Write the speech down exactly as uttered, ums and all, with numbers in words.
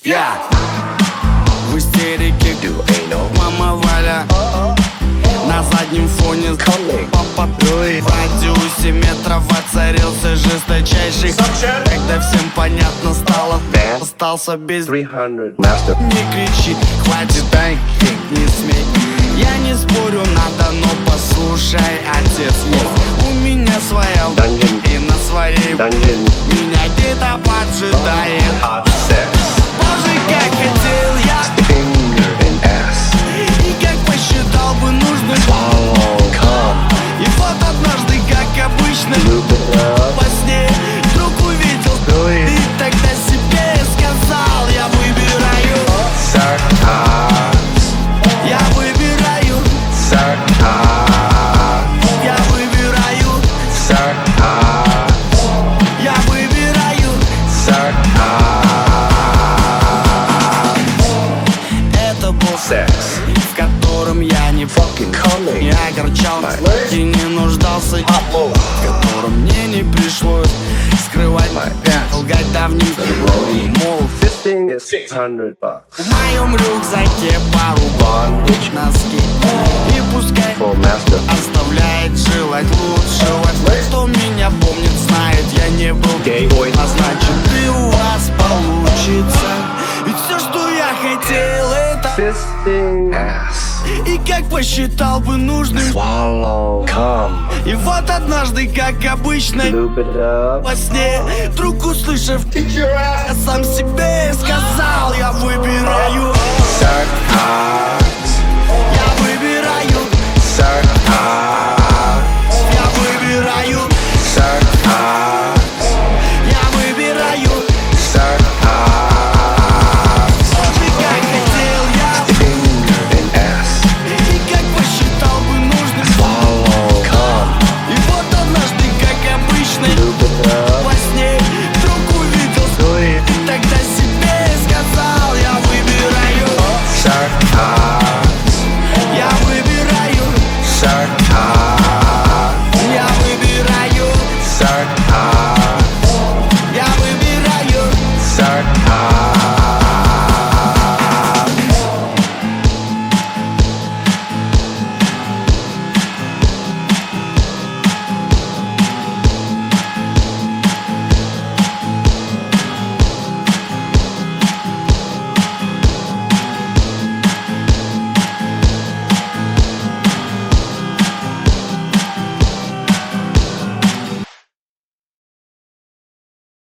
Я в истерике, мама Валя на заднем фоне папа в радиусе метров воцарился жесточайший. Когда всем понятно стало, остался без триста. Не кричи, хватит, дай, не смей. Я не спорю, надо, но послушай, отец есть. У меня своя Dungeon. и на своей Dungeon. меня где-то поджидает. Hot sex. Боже, как хотел я, Finger and ass. и как посчитал бы нужным. Swallow, come. И вот однажды, как обычно, Loop it up. во сне вдруг увидел. Really? И тогда себе сказал, я выбираю, Suck ass. я выбираю, Suck ass. я выбираю, Suck ass. я выбираю. Suck ass. Это был Секс. в котором я не Fucking coming. не огорчался и не нуждался, в котором мне не пришлось скрывать, лгать давним, мол, This thing is six hundred bucks. в моем рюкзаке пару Bondage. носки. И пускай Full master. оставляет желать лучшего. Кто меня помнит, знает, я не был Gay boy. а значит и у вас получится. Ведь все, что я хотел, это Fisting ass. и как посчитал бы нужным. Swallow, come. И вот однажды, как обычно, Loop it up. во сне, вдруг услышав, я сам себе сказал, я выбираю, Suck ass.